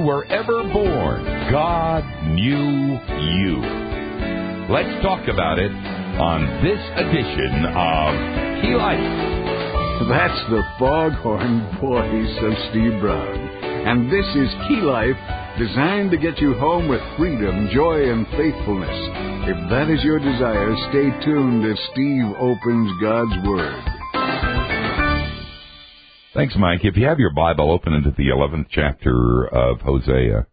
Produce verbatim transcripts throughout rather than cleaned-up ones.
were ever born, God knew you. Let's talk about it on this edition of Key Life. That's the foghorn voice of Steve Brown. And this is Key Life, designed to get you home with freedom, joy, and faithfulness. If that is your desire, stay tuned as Steve opens God's Word. Thanks, Mike. If you have your Bible, open into the eleventh chapter of Hosea.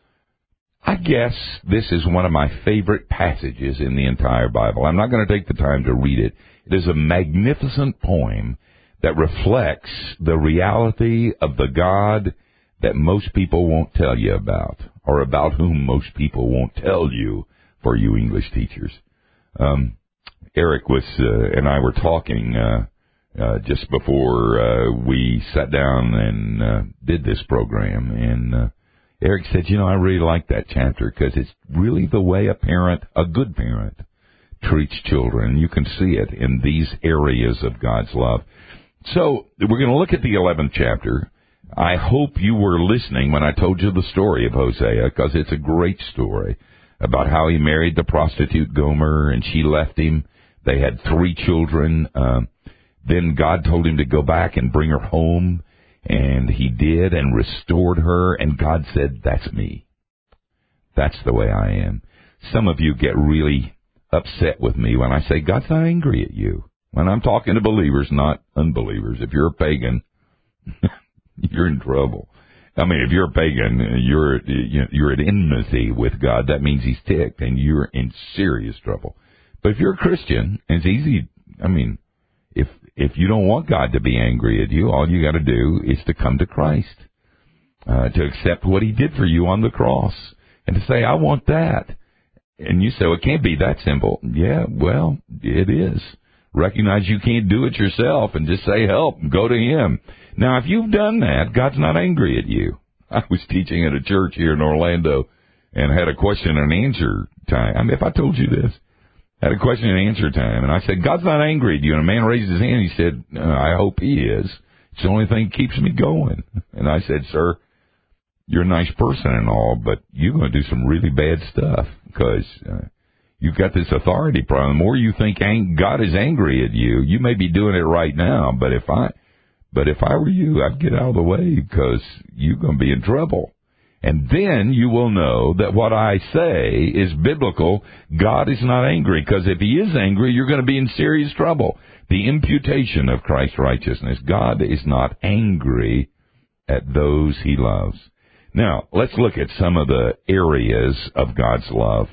I guess this is one of my favorite passages in the entire Bible. I'm not going to take the time to read it. It is a magnificent poem that reflects the reality of the God that most people won't tell you about, or about whom most people won't tell you, for you English teachers. Um, Eric was uh, and I were talking uh, uh, just before uh, we sat down and uh, did this program, and uh, Eric said, you know, I really like that chapter because it's really the way a parent, a good parent, treats children. You can see it in these areas of God's love. So we're going to look at the eleventh chapter. I hope you were listening when I told you the story of Hosea, because it's a great story about how he married the prostitute Gomer, and she left him. They had three children. Uh, then God told him to go back and bring her home, and he did and restored her, and God said, that's me. That's the way I am. Some of you get really upset with me when I say God's not angry at you. When I'm talking to believers, not unbelievers. If you're a pagan, you're in trouble. I mean, if you're a pagan, you're you're at enmity with God. That means he's ticked, and you're in serious trouble. But if you're a Christian, it's easy. I mean, if if you don't want God to be angry at you, all you got to do is to come to Christ, uh, to accept what he did for you on the cross, and to say, I want that. And you say, well, it can't be that simple. Yeah, well, it is. Recognize you can't do it yourself and just say help and go to him. Now, if you've done that, God's not angry at you. I was teaching at a church here in Orlando and had a question and answer time. I mean, if I told you this, had a question and answer time, and I said, God's not angry at you. And a man raised his hand. He said, uh, I hope he is. It's the only thing that keeps me going. And I said, sir, you're a nice person and all, but you're going to do some really bad stuff because uh, you've got this authority problem. The more you think God is angry at you, you may be doing it right now, but if I but if I were you, I'd get out of the way because you're going to be in trouble. And then you will know that what I say is biblical. God is not angry, because if he is angry, you're going to be in serious trouble. The imputation of Christ's righteousness. God is not angry at those he loves. Now, let's look at some of the areas of God's love.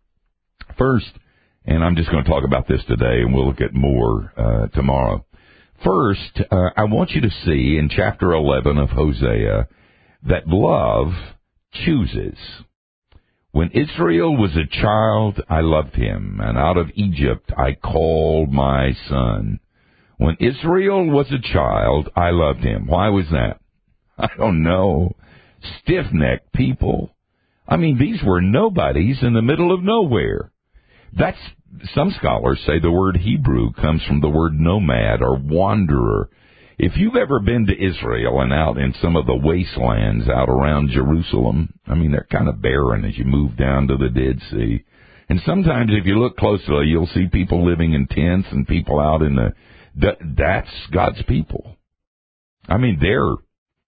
First, and I'm just going to talk about this today, and we'll look at more uh, tomorrow. First, uh, I want you to see in chapter eleven of Hosea that love chooses. When Israel was a child, I loved him, and out of Egypt I called my son. When Israel was a child, I loved him. Why was that? I don't know. Stiff-necked people. I mean, these were nobodies in the middle of nowhere. That's, some scholars say the word Hebrew comes from the word nomad or wanderer. If you've ever been to Israel and out in some of the wastelands out around Jerusalem, I mean, they're kind of barren as you move down to the Dead Sea. And sometimes if you look closely, you'll see people living in tents and people out in the, that, that's God's people. I mean, they're,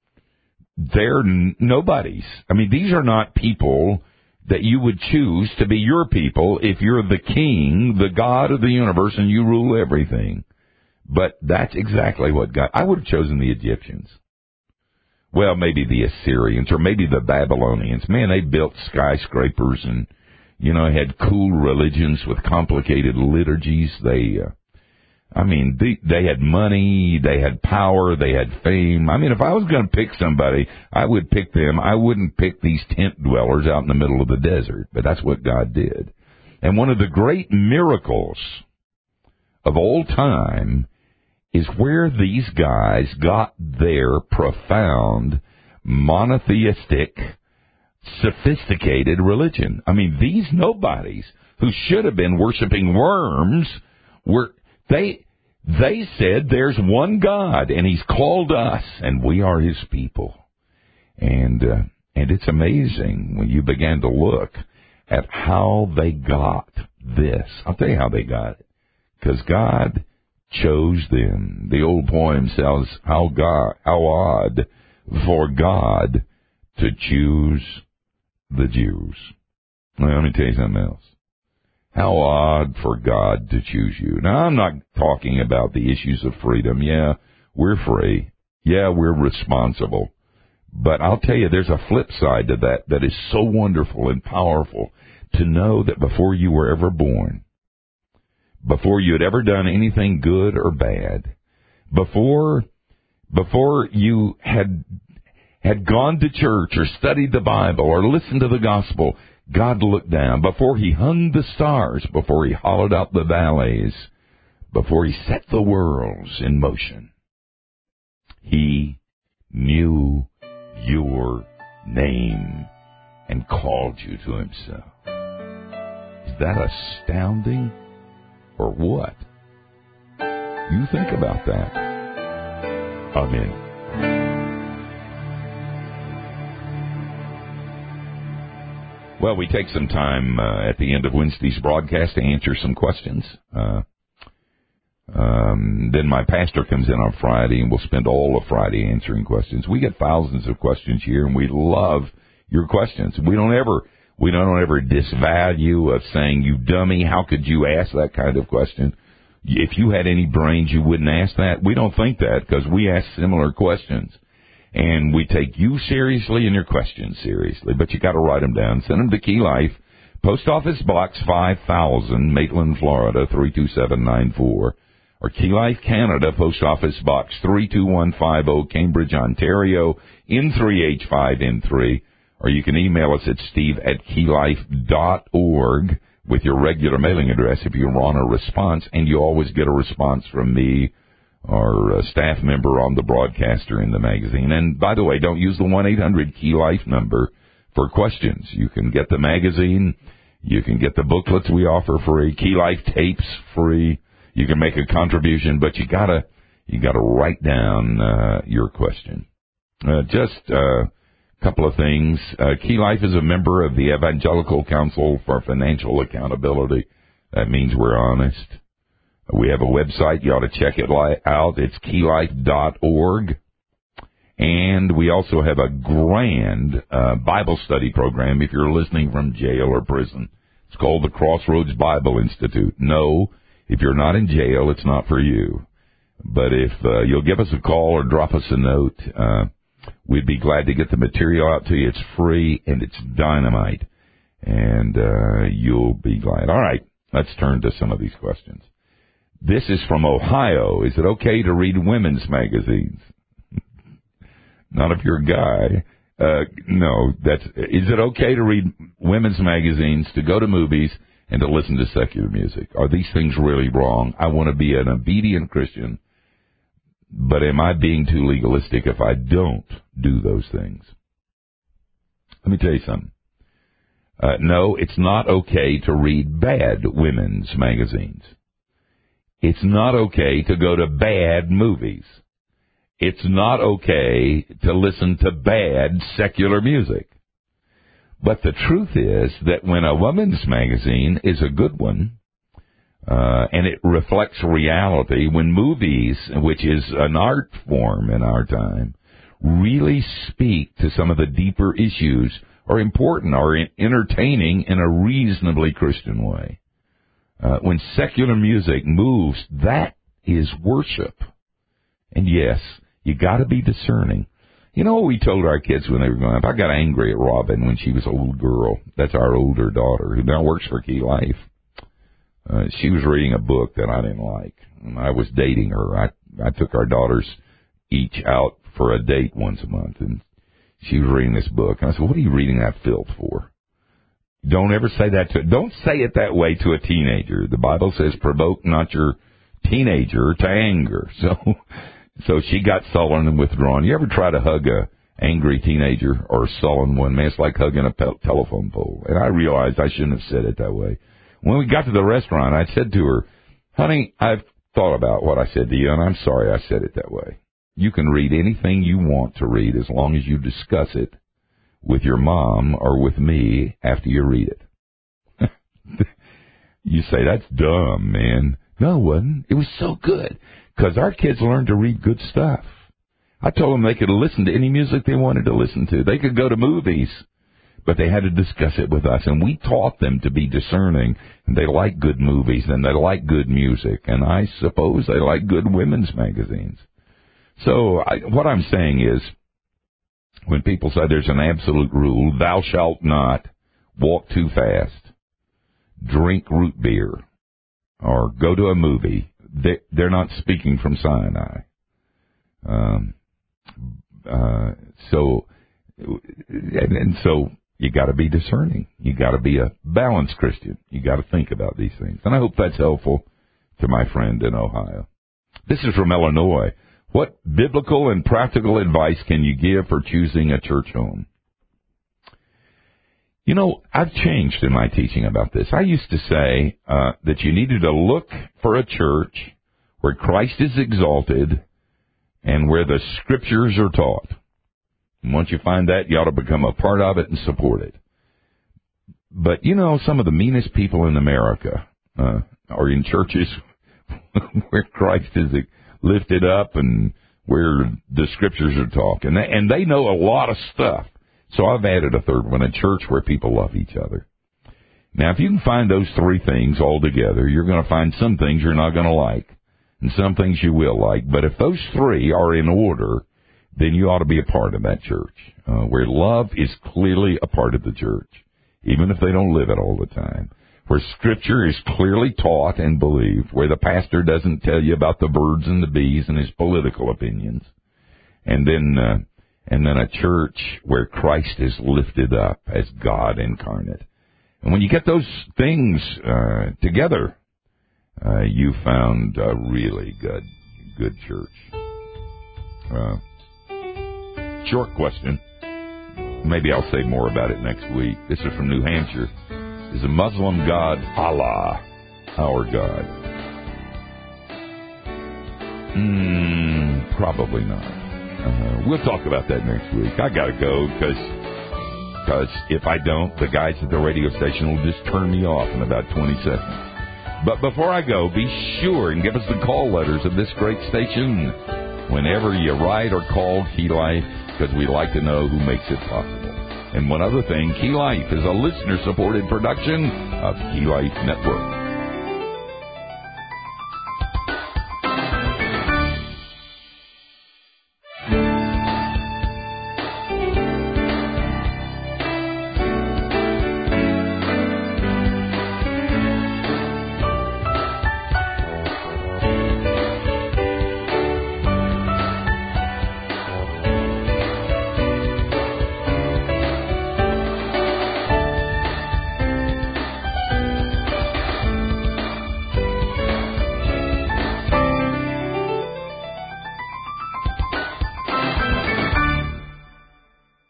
they're nobodies. I mean, these are not people that you would choose to be your people if you're the king, the God of the universe, and you rule everything. But that's exactly what God... I would have chosen the Egyptians. Well, maybe the Assyrians, or maybe the Babylonians. Man, they built skyscrapers and, you know, had cool religions with complicated liturgies. They, uh, I mean, they, they had money, they had power, they had fame. I mean, if I was going to pick somebody, I would pick them. I wouldn't pick these tent dwellers out in the middle of the desert. But that's what God did. And one of the great miracles of all time is where these guys got their profound, monotheistic, sophisticated religion. I mean, these nobodies who should have been worshiping worms were, they, they said there's one God and he's called us and we are his people. And, uh, And it's amazing when you begin to look at how they got this. I'll tell you how they got it. Because God chose them. The old poem says, how God, how odd for God to choose the Jews. Well, let me tell you something else. How odd for God to choose you. Now, I'm not talking about the issues of freedom. Yeah, we're free. Yeah, we're responsible. But I'll tell you, there's a flip side to that that is so wonderful and powerful to know that before you were ever born, before you had ever done anything good or bad, before before you had had gone to church or studied the Bible or listened to the gospel, God looked down. Before he hung the stars, before he hollowed out the valleys, before he set the worlds in motion, he knew your name and called you to himself. Is that astounding or what? You think about that. Amen. Well, we take some time uh, at the end of Wednesday's broadcast to answer some questions. Uh, um, then my pastor comes in on Friday, and we'll spend all of Friday answering questions. We get thousands of questions here, and we love your questions. We don't ever, we don't ever disvalue of saying, you dummy, how could you ask that kind of question? If you had any brains, you wouldn't ask that. We don't think that because we ask similar questions. And we take you seriously and your questions seriously, but you got to write them down. Send them to Key Life, Post Office Box five thousand, Maitland, Florida three two seven nine four, or Key Life Canada, Post Office Box three two one five zero, Cambridge, Ontario, N three H five N three, or you can email us at steve at keylife dot org with your regular mailing address if you want a response, and you always get a response from me or a staff member on the broadcaster in the magazine. And by the way, don't use the one eight hundred Key Life number for questions. You can get the magazine. You can get the booklets we offer free. Key Life tapes free. You can make a contribution, but you gotta, you gotta write down, uh, your question. Uh, just, uh, a couple of things. Uh, Key Life is a member of the Evangelical Council for Financial Accountability. That means we're honest. We have a website. You ought to check it out. It's key life dot org. And we also have a grand uh, Bible study program if you're listening from jail or prison. It's called the Crossroads Bible Institute. No, if you're not in jail, it's not for you. But if uh, you'll give us a call or drop us a note, uh, we'd be glad to get the material out to you. It's free and it's dynamite. And uh, you'll be glad. All right, let's turn to some of these questions. This is from Ohio. Is it okay to read women's magazines? Not if you're a guy. Uh, no, that's, is it okay to read women's magazines, to go to movies, and to listen to secular music? Are these things really wrong? I want to be an obedient Christian, but am I being too legalistic if I don't do those things? Let me tell you something. Uh, no, it's not okay to read bad women's magazines. It's not okay to go to bad movies. It's not okay to listen to bad secular music. But the truth is that when a woman's magazine is a good one, uh, and it reflects reality, when movies, which is an art form in our time, really speak to some of the deeper issues, are important, are entertaining in a reasonably Christian way. Uh, when secular music moves, that is worship. And yes, you got to be discerning. You know what we told our kids when they were growing up? I got angry at Robin when she was an old girl. That's our older daughter, who now works for Key Life. Uh, she was reading a book that I didn't like. I was dating her. I I took our daughters each out for a date once a month, and she was reading this book. And I said, "What are you reading that filth for?" Don't ever say that to, don't say it that way to a teenager. The Bible says provoke not your teenager to anger. So, so she got sullen and withdrawn. You ever try to hug a angry teenager or a sullen one? Man, it's like hugging a pe- telephone pole. And I realized I shouldn't have said it that way. When we got to the restaurant, I said to her, "Honey, I've thought about what I said to you, and I'm sorry I said it that way. You can read anything you want to read as long as you discuss it with your mom or with me after you read it. You say, that's dumb, man. No, it wasn't. It was so good because our kids learned to read good stuff. I told them they could listen to any music they wanted to listen to. They could go to movies, but they had to discuss it with us. And we taught them to be discerning. And they like good movies and they like good music. And I suppose they like good women's magazines. So I, what I'm saying is, when people say there's an absolute rule, thou shalt not walk too fast, drink root beer, or go to a movie, they, they're not speaking from Sinai. Um, uh, so, and, and so you got to be discerning. You got to be a balanced Christian. You got to think about these things. And I hope that's helpful to my friend in Ohio. This is from Illinois. What biblical and practical advice can you give for choosing a church home? You know, I've changed in my teaching about this. I used to say uh, that you needed to look for a church where Christ is exalted and where the Scriptures are taught. And once you find that, you ought to become a part of it and support it. But, you know, some of the meanest people in America uh, are in churches where Christ is lifted up and where the Scriptures are taught. And they, and they know a lot of stuff. So I've added a third one, a church where people love each other. Now, if you can find those three things all together, you're going to find some things you're not going to like and some things you will like. But if those three are in order, then you ought to be a part of that church, uh, where love is clearly a part of the church, even if they don't live it all the time, where Scripture is clearly taught and believed, where the pastor doesn't tell you about the birds and the bees and his political opinions, and then uh, and then a church where Christ is lifted up as God incarnate. And when you get those things uh, together, uh, you found a really good, good church. Uh, short question. Maybe I'll say more about it next week. This is from New Hampshire. Is a Muslim God Allah our God? Mm, probably not. Uh, we'll talk about that next week. I got to go because because if I don't, the guys at the radio station will just turn me off in about twenty seconds. But before I go, be sure and give us the call letters of this great station whenever you write or call Key Life, because we like to know who makes it possible. And one other thing, Key Life is a listener-supported production of Key Life Network.